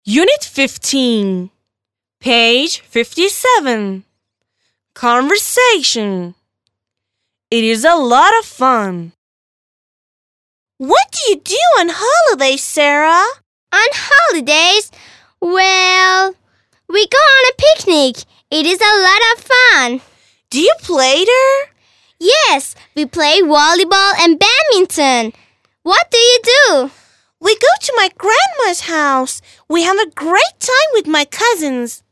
Unit 15, page 57. Conversation. It is a lot of fun. What do you do on holidays, Sarah? On holidays? Well, we go on a picnic. It is a lot of fun. Do you play there? Yes, we play volleyball and badminton. What do you do? We go to my grandma's house. We have a great time with my cousins.